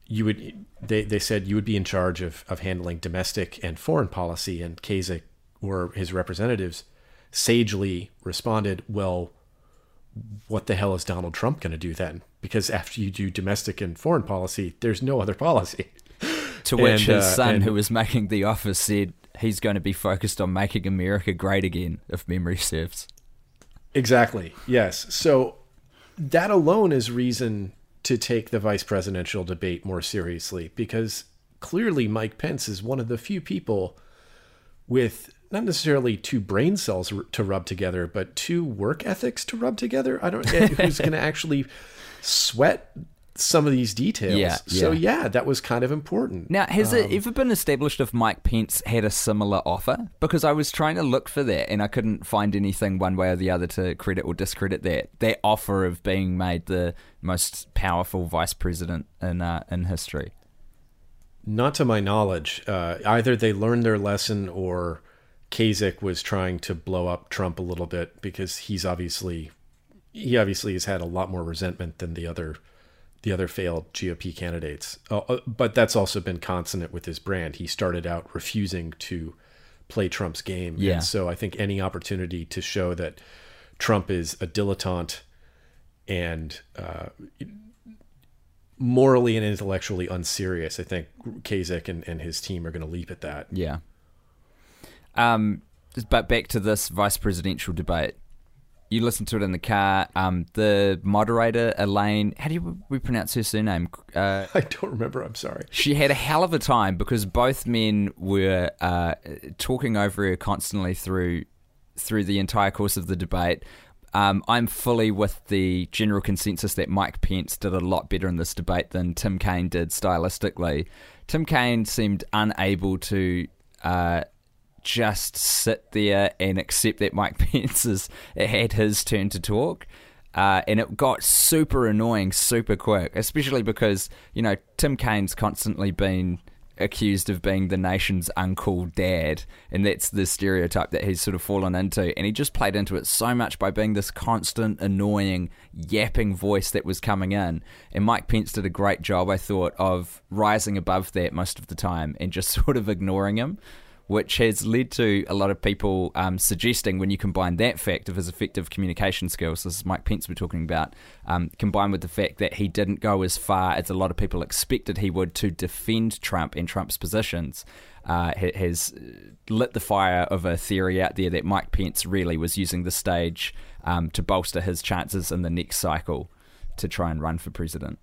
they said you would be in charge of handling domestic and foreign policy, and Kasich, or his representatives, sagely responded, "Well, what the hell is Donald Trump going to do then? Because after you do domestic and foreign policy, there's no other policy." To which his son, who was making the offer, said he's going to be focused on making America great again, if memory serves. Exactly, yes. So that alone is reason to take the vice presidential debate more seriously, because clearly Mike Pence is one of the few people with not necessarily two brain cells to rub together, but two work ethics to rub together. I don't know who's going to actually sweat some of these details. So that was kind of important. Now, has it ever been established if Mike Pence had a similar offer? Because I was trying to look for that and I couldn't find anything one way or the other to credit or discredit that offer of being made the most powerful vice president in history. Not to my knowledge. Either they learned their lesson, or Kasich was trying to blow up Trump a little bit, because he obviously has had a lot more resentment than the other failed GOP candidates. But that's also been consonant with his brand. He started out refusing to play Trump's game. Yeah. And so I think any opportunity to show that Trump is a dilettante and morally and intellectually unserious, I think Kasich and his team are going to leap at that. Yeah. But back to this vice presidential debate. You listened to it in the car. The moderator, Elaine, how do we pronounce her surname? I don't remember. I'm sorry. She had a hell of a time because both men were talking over her constantly through the entire course of the debate. I'm fully with the general consensus that Mike Pence did a lot better in this debate than Tim Kaine did stylistically. Tim Kaine seemed unable to just sit there and accept that Mike Pence had his turn to talk. And it got super annoying super quick, especially because, Tim Kaine's constantly been accused of being the nation's uncool dad, and that's the stereotype that he's sort of fallen into, and he just played into it so much by being this constant, annoying, yapping voice that was coming in, and Mike Pence did a great job, I thought, of rising above that most of the time and just sort of ignoring him, which has led to a lot of people suggesting, when you combine that fact of his effective communication skills, this is Mike Pence we're talking about, combined with the fact that he didn't go as far as a lot of people expected he would to defend Trump and Trump's positions, has lit the fire of a theory out there that Mike Pence really was using the stage to bolster his chances in the next cycle to try and run for president.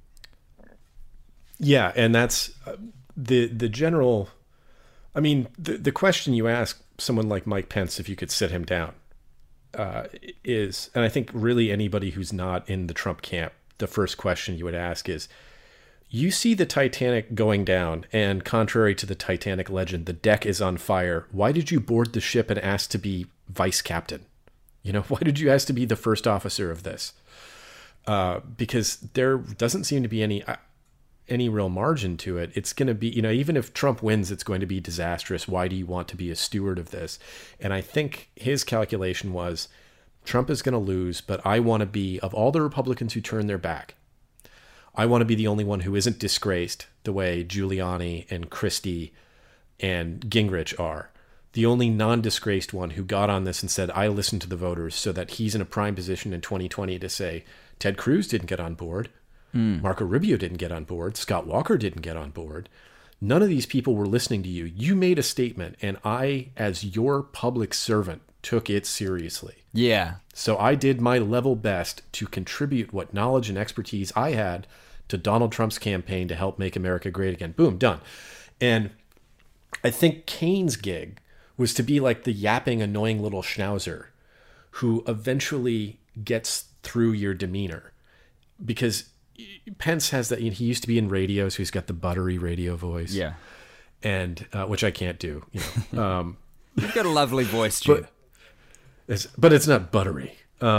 Yeah, and that's the general... I mean, the question you ask someone like Mike Pence, if you could sit him down, is, and I think really anybody who's not in the Trump camp, the first question you would ask is, you see the Titanic going down, and contrary to the Titanic legend, the deck is on fire. Why did you board the ship and ask to be vice captain? Why did you ask to be the first officer of this? Because there doesn't seem to be any real margin to it. It's going to be, even if Trump wins, it's going to be disastrous. Why do you want to be a steward of this? And I think his calculation was, Trump is going to lose, but I want to be, of all the Republicans who turn their back, I want to be the only one who isn't disgraced the way Giuliani and Christie and Gingrich are. The only non-disgraced one who got on this and said, I listened to the voters, so that he's in a prime position in 2020 to say, Ted Cruz didn't get on board. Marco Rubio didn't get on board. Scott Walker didn't get on board. None of these people were listening to you. You made a statement, and I, as your public servant, took it seriously. Yeah. So I did my level best to contribute what knowledge and expertise I had to Donald Trump's campaign to help make America great again. Boom, done. And I think Kane's gig was to be like the yapping, annoying little schnauzer who eventually gets through your demeanor. Because Pence has that, he used to be in radio, so he's got the buttery radio voice. Yeah. And, which I can't do, You've got a lovely voice, Jim. But it's not buttery.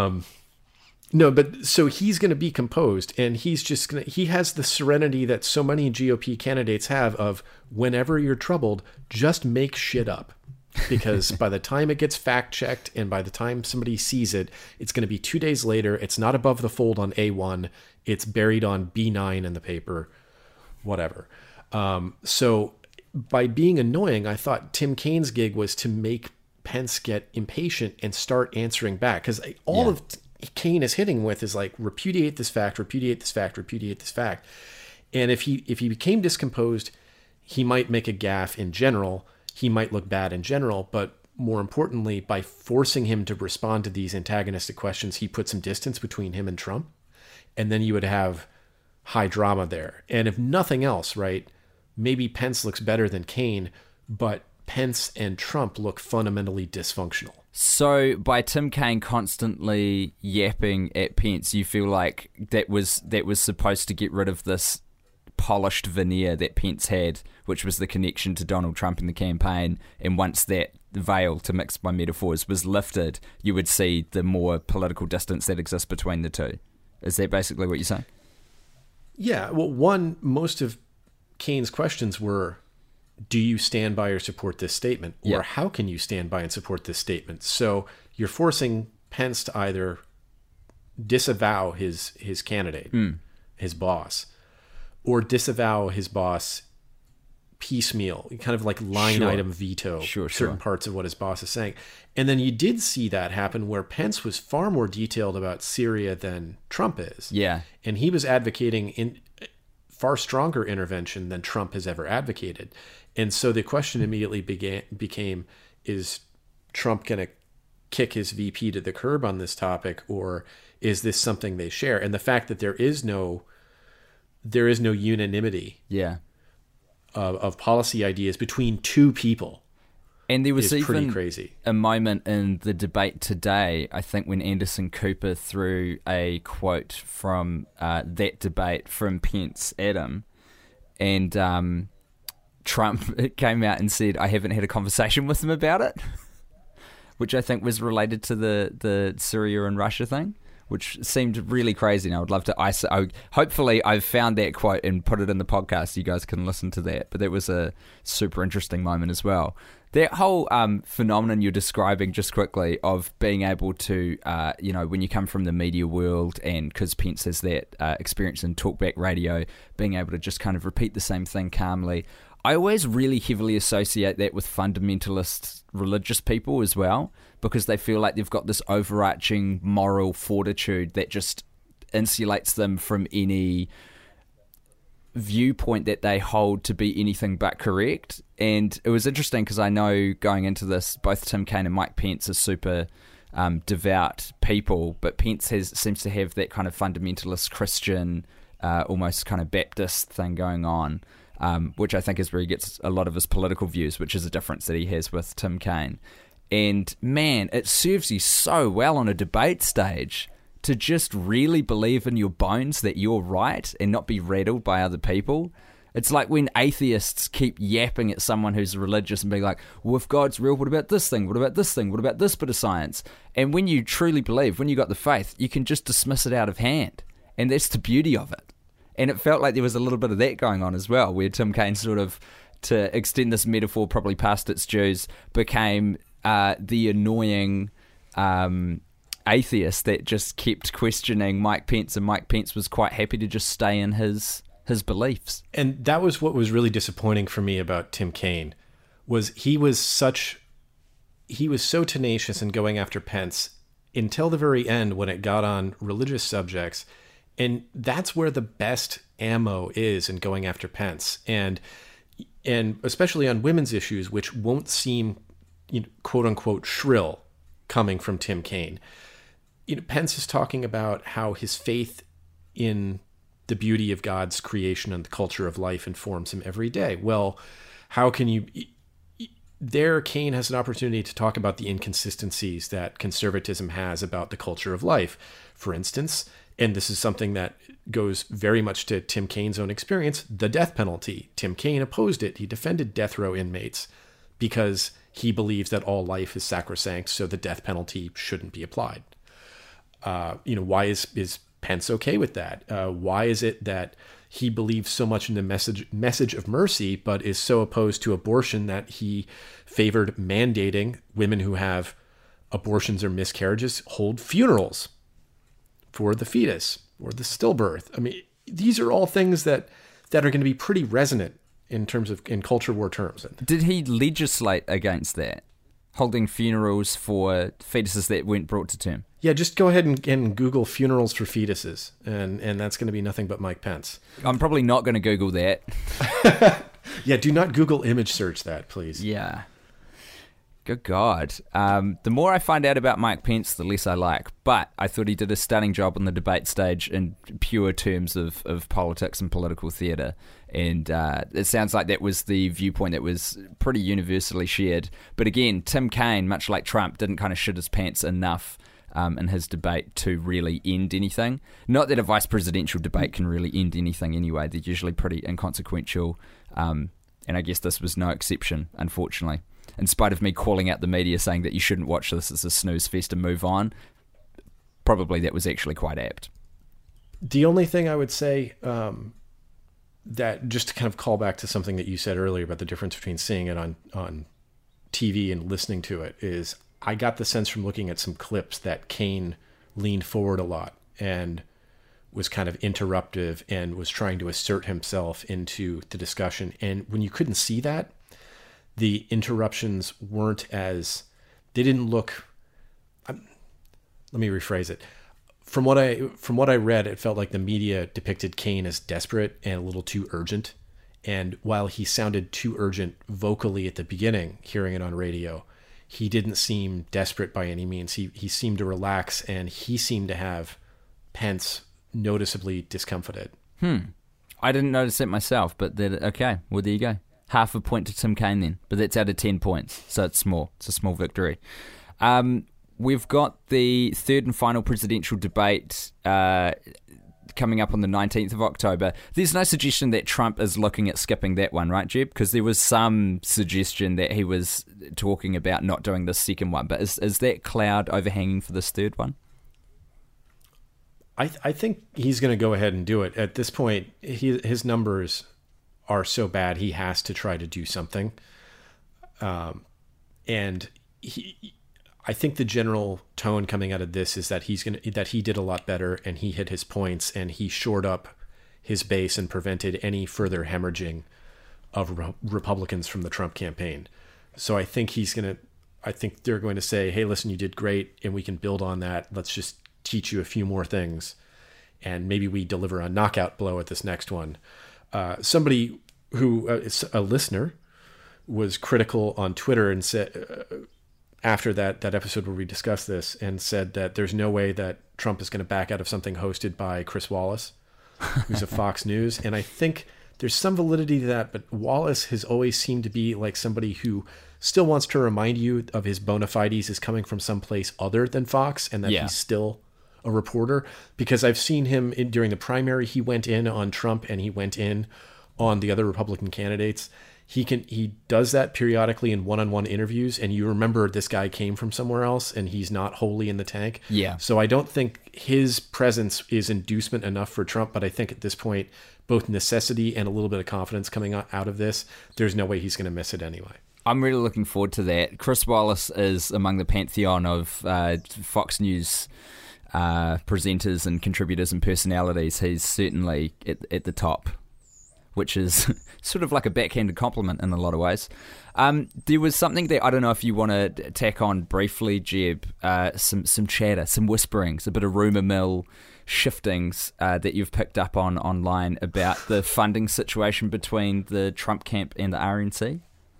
No, but so he's going to be composed, and he has the serenity that so many GOP candidates have of whenever you're troubled, just make shit up. Because by the time it gets fact checked and by the time somebody sees it, it's going to be 2 days later. It's not above the fold on A1. It's buried on B9 in the paper, whatever. So by being annoying, I thought Tim Kaine's gig was to make Pence get impatient and start answering back. Because all of Kaine is hitting with is like, repudiate this fact, repudiate this fact, repudiate this fact. And if he became discomposed, he might make a gaffe in general. He might look bad in general, but more importantly, by forcing him to respond to these antagonistic questions, he put some distance between him and Trump. And then you would have high drama there. And if nothing else, right, maybe Pence looks better than Kaine, but Pence and Trump look fundamentally dysfunctional. So by Tim Kaine constantly yapping at Pence, you feel like that was supposed to get rid of this polished veneer that Pence had, which was the connection to Donald Trump in the campaign. And once that veil, to mix my metaphors, was lifted, you would see the more political distance that exists between the two. Is that basically what you're saying? Yeah. Well, most of Kaine's questions were, do you stand by or support this statement? Or how can you stand by and support this statement? So you're forcing Pence to either disavow his candidate, his boss, or disavow his boss piecemeal, kind of like line item veto certain parts of what his boss is saying. And then you did see that happen where Pence was far more detailed about Syria than Trump is. Yeah. And he was advocating in far stronger intervention than Trump has ever advocated. And so the question immediately became, is Trump going to kick his VP to the curb on this topic, or is this something they share? And the fact that there is no unanimity of policy ideas between two people, and there was is pretty even crazy. A moment in the debate today, I think, when Anderson Cooper threw a quote from that debate from Pence at him, and Trump came out and said, I haven't had a conversation with him about it, which I think was related to the Syria and Russia thing, which seemed really crazy. And I would love to hopefully I've found that quote and put it in the podcast. You guys can listen to that. But that was a super interesting moment as well. That whole phenomenon you're describing, just quickly, of being able to, when you come from the media world, and because Pence has that experience in talkback radio, being able to just kind of repeat the same thing calmly. I always really heavily associate that with fundamentalist religious people as well, because they feel like they've got this overarching moral fortitude that just insulates them from any viewpoint that they hold to be anything but correct. And it was interesting because I know going into this, both Tim Kaine and Mike Pence are super devout people, but Pence seems to have that kind of fundamentalist Christian, almost kind of Baptist thing going on. Which I think is where he gets a lot of his political views, which is a difference that he has with Tim Kaine. And man, it serves you so well on a debate stage to just really believe in your bones that you're right and not be rattled by other people. It's like when atheists keep yapping at someone who's religious and being like, well, if God's real, what about this thing? What about this thing? What about this bit of science? And when you truly believe, when you got the faith, you can just dismiss it out of hand. And that's the beauty of it. And it felt like there was a little bit of that going on as well, where Tim Kaine sort of, to extend this metaphor probably past its dues, became the annoying atheist that just kept questioning Mike Pence, and Mike Pence was quite happy to just stay in his beliefs. And that was what was really disappointing for me about Tim Kaine. was he was so tenacious in going after Pence until the very end when it got on religious subjects. And that's where the best ammo is in going after Pence. And especially on women's issues, which won't seem, quote unquote, shrill coming from Tim Kaine. Pence is talking about how his faith in the beauty of God's creation and the culture of life informs him every day. Well, how can you... There, Kaine has an opportunity to talk about the inconsistencies that conservatism has about the culture of life. For instance, and this is something that goes very much to Tim Kaine's own experience, the death penalty. Tim Kaine opposed it. He defended death row inmates because he believes that all life is sacrosanct, so the death penalty shouldn't be applied. Why is Pence okay with that? Why is it that he believes so much in the message of mercy, but is so opposed to abortion that he favored mandating women who have abortions or miscarriages hold funerals for the fetus or the stillbirth? I mean, these are all things that are going to be pretty resonant in culture war terms. Did he legislate against that? Holding funerals for fetuses that weren't brought to term? Yeah, just go ahead and Google funerals for fetuses, and that's going to be nothing but Mike Pence. I'm probably not going to Google that. Yeah, do not Google image search that, please. Yeah. Good God. The more I find out about Mike Pence, the less I like. But I thought he did a stunning job on the debate stage in pure terms of politics and political theatre. And it sounds like that was the viewpoint that was pretty universally shared. But again, Tim Kaine, much like Trump, didn't kind of shit his pants enough in his debate to really end anything. Not that a vice presidential debate can really end anything anyway. They're usually pretty inconsequential. And I guess this was no exception, unfortunately. In spite of me calling out the media saying that you shouldn't watch this as a snooze fest and move on, probably that was actually quite apt. The only thing I would say, that just to kind of call back to something that you said earlier about the difference between seeing it on TV and listening to it, is I got the sense from looking at some clips that Kaine leaned forward a lot and was kind of interruptive and was trying to assert himself into the discussion. And when you couldn't see that, the interruptions they didn't look, let me rephrase it. From what I read, it felt like the media depicted Kaine as desperate and a little too urgent. And while he sounded too urgent vocally at the beginning, hearing it on radio, he didn't seem desperate by any means. He seemed to relax, and he seemed to have Pence noticeably discomfited. I didn't notice it myself, but okay, well, there you go. Half a point to Tim Kaine then, but that's out of 10 points, so it's small. It's a small victory. We've got the third and final presidential debate coming up on the 19th of October. There's no suggestion that Trump is looking at skipping that one, right, Jeb? Because there was some suggestion that he was talking about not doing the second one, but is that cloud overhanging for this third one? I think he's going to go ahead and do it. At this point, his numbers are so bad, he has to try to do something. And I think the general tone coming out of this is that he did a lot better, and he hit his points, and he shored up his base and prevented any further hemorrhaging of Republicans from the Trump campaign. So I think they're going to say, hey, listen, you did great, and we can build on that. Let's just teach you a few more things, and maybe we deliver a knockout blow at this next one. Somebody who is a listener was critical on Twitter and said, after that episode where we discussed this, and said that there's no way that Trump is going to back out of something hosted by Chris Wallace, who's of Fox News. And I think there's some validity to that, but Wallace has always seemed to be like somebody who still wants to remind you of his bona fides is coming from someplace other than Fox, and that he's still a reporter. Because I've seen him during the primary, he went in on Trump and he went in on the other Republican candidates. He does that periodically in one-on-one interviews, and you remember this guy came from somewhere else, and he's not wholly in the tank. Yeah. So I don't think his presence is inducement enough for Trump, but I think at this point, both necessity and a little bit of confidence coming out of this, there's no way he's going to miss it anyway. I'm really looking forward to that. Chris Wallace is among the pantheon of Fox News presenters and contributors and personalities. He's certainly at the top. which is sort of like a backhanded compliment in a lot of ways. There was something that I don't know if you want to tack on briefly, Jeb, some chatter, some whisperings, a bit of rumour mill shiftings that you've picked up on online about the funding situation between the Trump camp and the RNC.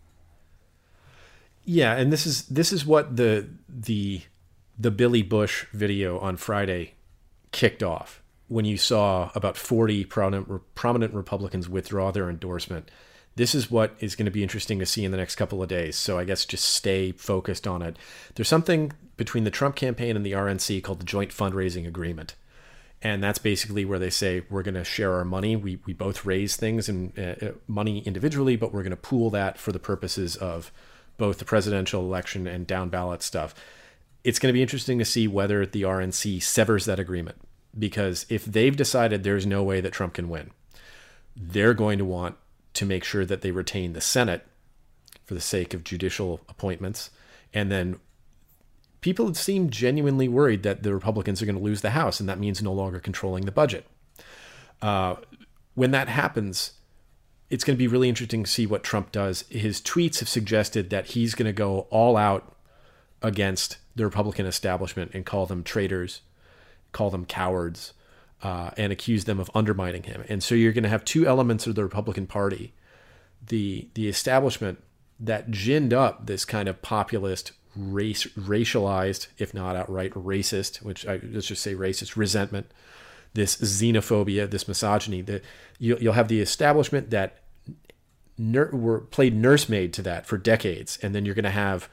Yeah, and this is what the Billy Bush video on Friday kicked off, when you saw about 40 prominent Republicans withdraw their endorsement. This is what is going to be interesting to see in the next couple of days. So I guess just stay focused on it. There's something between the Trump campaign and the RNC called the Joint Fundraising Agreement. And that's basically where they say, we're going to share our money. We both raise things and money individually, but we're going to pool that for the purposes of both the presidential election and down ballot stuff. It's going to be interesting to see whether the RNC severs that agreement, because if they've decided there's no way that Trump can win, they're going to want to make sure that they retain the Senate for the sake of judicial appointments. And then people seem genuinely worried that the Republicans are going to lose the House, and that means no longer controlling the budget. When that happens, it's going to be really interesting to see what Trump does. His tweets have suggested that he's going to go all out against the Republican establishment and call them traitors, call them cowards, and accuse them of undermining him. And so you're going to have two elements of the Republican Party. The establishment that ginned up this kind of populist, racialized, if not outright racist, let's just say racist resentment, this xenophobia, this misogyny. You'll have the establishment that played nursemaid to that for decades, and then you're going to have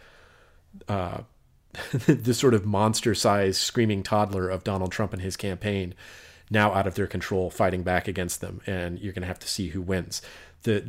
this sort of monster-sized screaming toddler of Donald Trump and his campaign now out of their control, fighting back against them, and you're going to have to see who wins. The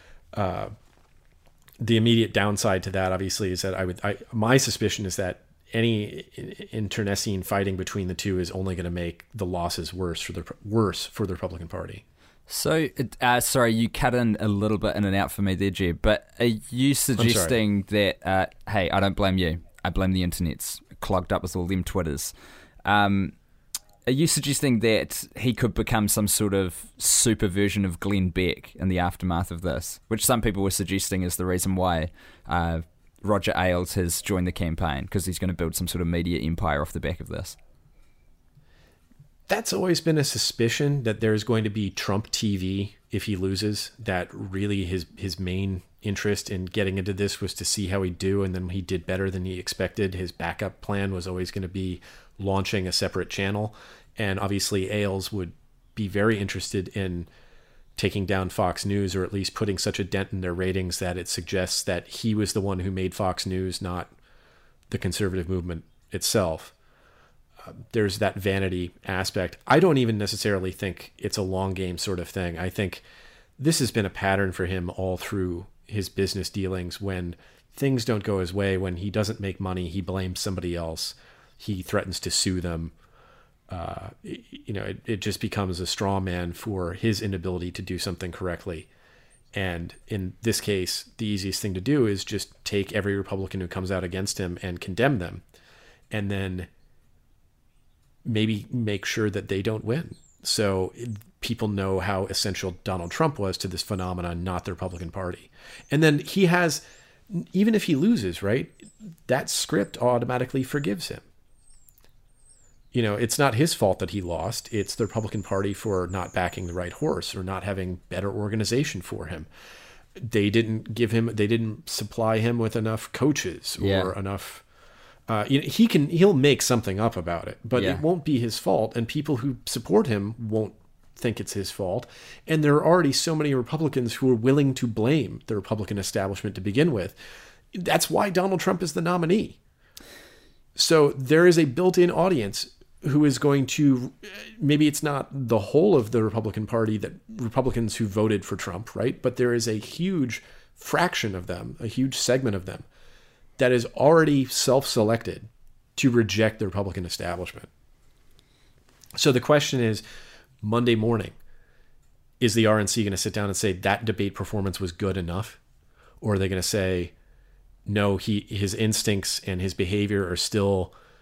immediate downside to that, obviously, is that my suspicion is that any internecine fighting between the two is only going to make the losses worse for the Republican Party. So, sorry, you cut in a little bit in and out for me there, Jeb, but are you suggesting that, hey, I don't blame you, I blame the internet's clogged up with all them Twitters. Are you suggesting that he could become some sort of super version of Glenn Beck in the aftermath of this, which some people were suggesting is the reason why Roger Ailes has joined the campaign, because he's going to build some sort of media empire off the back of this? That's always been a suspicion, that there's going to be Trump TV if he loses, that really his main interest in getting into this was to see how he'd do, and then when he did better than he expected, his backup plan was always going to be launching a separate channel. And obviously Ailes would be very interested in taking down Fox News, or at least putting such a dent in their ratings that it suggests that he was the one who made Fox News, not the conservative movement itself. There's that vanity aspect. I don't even necessarily think it's a long game sort of thing. I think this has been a pattern for him all through his business dealings. When things don't go his way, when he doesn't make money, he blames somebody else. He threatens to sue them. It just becomes a straw man for his inability to do something correctly. And in this case, the easiest thing to do is just take every Republican who comes out against him and condemn them, and then maybe make sure that they don't win. So people know how essential Donald Trump was to this phenomenon, not the Republican Party. And then he has, even if he loses, right, that script automatically forgives him. It's not his fault that he lost. It's the Republican Party for not backing the right horse, or not having better organization for him. They didn't supply him with enough coaches or enough. He'll make something up about it, but it won't be his fault. And people who support him won't think it's his fault. And there are already so many Republicans who are willing to blame the Republican establishment to begin with. That's why Donald Trump is the nominee. So there is a built-in audience who is going to, maybe it's not the whole of the Republican Party, that Republicans who voted for Trump, right? But there is a huge fraction of them, a huge segment of them, that is already self-selected to reject the Republican establishment. So the question is, Monday morning, is the RNC going to sit down and say that debate performance was good enough? Or are they going to say, no, his instincts and his behavior are still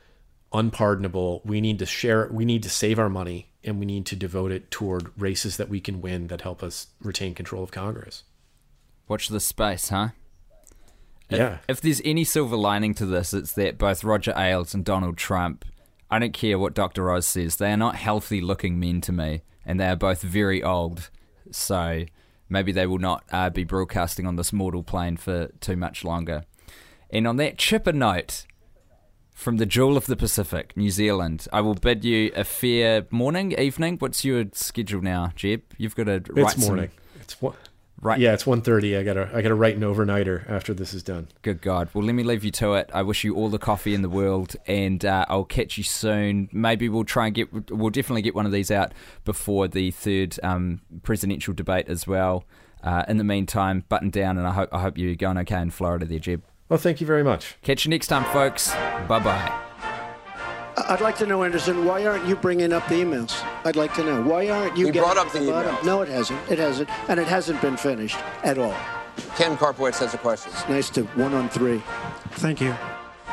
unpardonable. We need to share it. We need to save our money, and we need to devote it toward races that we can win that help us retain control of Congress. Watch this space, huh? Yeah. If there's any silver lining to this, it's that both Roger Ailes and Donald Trump, I don't care what Dr. Oz says, they are not healthy-looking men to me, and they are both very old. So maybe they will not be broadcasting on this mortal plane for too much longer. And on that chipper note, from the Jewel of the Pacific, New Zealand, I will bid you a fair morning, evening. What's your schedule now, Jeb? You've got to write It's morning. Yeah, it's 1:30. I gotta write an overnighter after this is done. Good God. Well, let me leave you to it. I wish you all the coffee in the world, and I'll catch you soon. Maybe we'll definitely get one of these out before the third presidential debate as well. In the meantime, button down, and I hope you're going okay in Florida there, Jeb. Well, thank you very much. Catch you next time, folks. Bye-bye. I'd like to know, Anderson, why aren't you bringing up the emails? I'd like to know. Why aren't you We brought up the emails. No, it hasn't. It hasn't. And it hasn't been finished at all. Ken Karpowitz has a question. It's nice to 1-on-3. Thank you.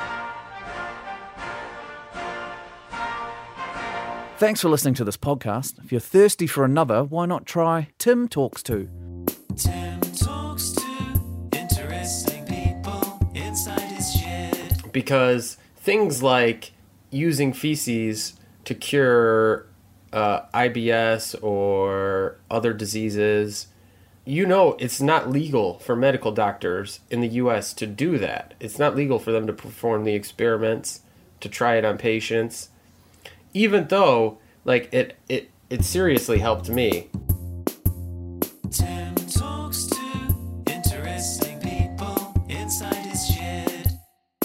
Thanks for listening to this podcast. If you're thirsty for another, why not try Tim Talks To? Tim talks to interesting people inside his shed. Because things like using feces to cure IBS or other diseases, it's not legal for medical doctors in the U.S. to do that. It's not legal for them to perform the experiments, to try it on patients, even though it seriously helped me. Tim talks to interesting people inside his shed.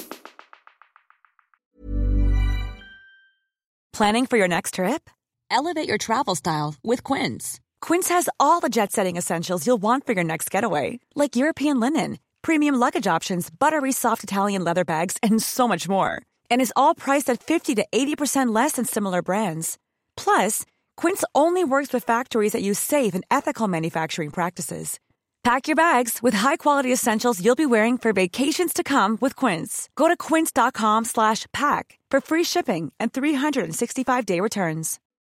Planning for your next trip? Elevate your travel style with Quince. Quince has all the jet-setting essentials you'll want for your next getaway, like European linen, premium luggage options, buttery soft Italian leather bags, and so much more. And is all priced at 50 to 80% less than similar brands. Plus, Quince only works with factories that use safe and ethical manufacturing practices. Pack your bags with high-quality essentials you'll be wearing for vacations to come with Quince. Go to quince.com/pack for free shipping and 365-day returns.